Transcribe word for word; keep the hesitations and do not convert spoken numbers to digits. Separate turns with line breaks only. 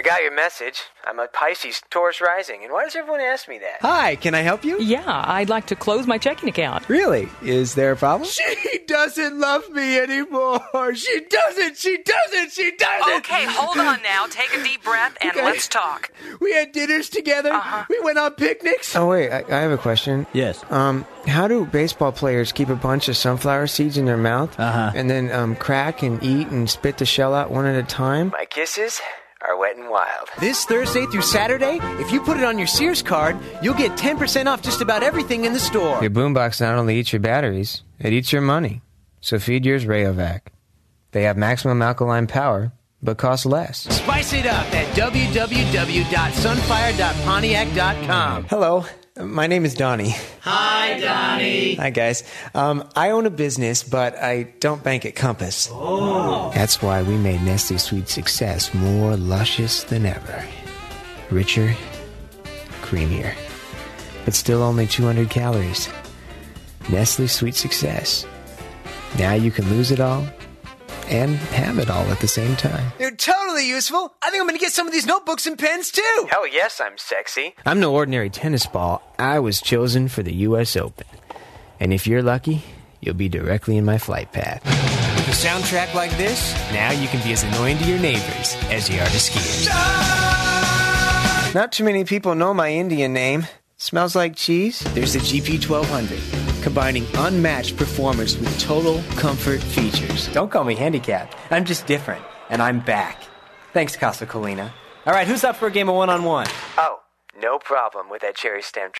got your message. I'm a Pisces, Taurus rising. And why does everyone ask me that?
Hi, can I help you?
Yeah, I'd like to close my checking account.
Really? Is there a problem?
She doesn't love me anymore. She doesn't. She doesn't. She doesn't.
Okay, hold on now. Take a deep breath and
Okay.
let's talk.
We had dinners together.
Uh-huh.
We went on picnics.
Oh, wait, I, I have a question.
Yes.
Um, how do baseball players keep a bunch of sunflower seeds in their mouth
Uh-huh.
and then um, crack and eat and spit the shell out one at a time? My kisses are wet and wild.
This Thursday through Saturday, if you put it on your Sears card, you'll get ten percent off just about everything in the store.
Your boombox not only eats your batteries, it eats your money. So feed yours Rayovac. They have maximum alkaline power, but cost less.
Spice it up at w w w dot sunfire dot pontiac dot com.
Hello, my name is Donnie.
Hi, Donnie.
Hi, guys. Um, I own a business, but I don't bank at Compass. Oh. That's why we made Nestle Sweet Success more luscious than ever. Richer, creamier, but still only two hundred calories. Nestle Sweet Success. Now you can lose it all and have it all at the same time.
They're totally useful. I think I'm going to get some of these notebooks and pens, too.
Hell yes, I'm sexy. I'm no ordinary tennis ball. I was chosen for the U S Open. And if you're lucky, you'll be directly in my flight path.
With a soundtrack like this, now you can be as annoying to your neighbors as you are to skiers.
Not too many people know my Indian name. Smells like cheese.
There's the G P twelve hundred, combining unmatched performance with total comfort features.
Don't call me handicapped. I'm just different. And I'm back. Thanks, Casa Colina.
All right, who's up for a game of one-on-one?
Oh, no problem with that cherry stem